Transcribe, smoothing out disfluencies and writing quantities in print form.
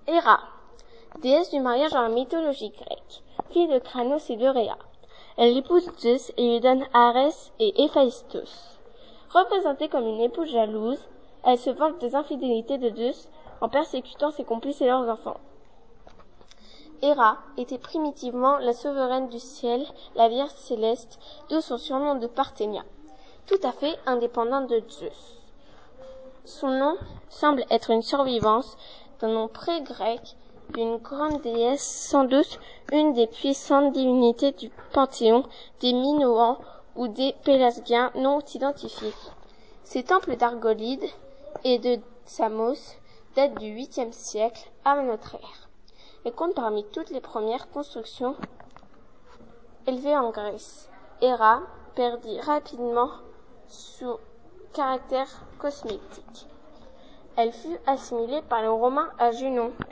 Héra, déesse du mariage dans la mythologie grecque, fille de Kranos et de Rhéa. Elle épouse Zeus et lui donne Arès et Héphaïstos. Représentée comme une épouse jalouse, elle se venge des infidélités de Zeus en persécutant ses complices et leurs enfants. Héra était primitivement la souveraine du ciel, la Vierge céleste, d'où son surnom de Parthénia, tout à fait indépendante de Zeus. Son nom semble être une survivance d'un nom pré-grec d'une grande déesse, sans doute une des puissantes divinités du panthéon des Minoans ou des Pélasgiens non identifiés. Ces temples d'Argolide et de Samos datent du 8e siècle avant notre ère et comptent parmi toutes les premières constructions élevées en Grèce. Héra perdit rapidement son caractère cosmétique. Elle fut assimilée par les Romains à Junon,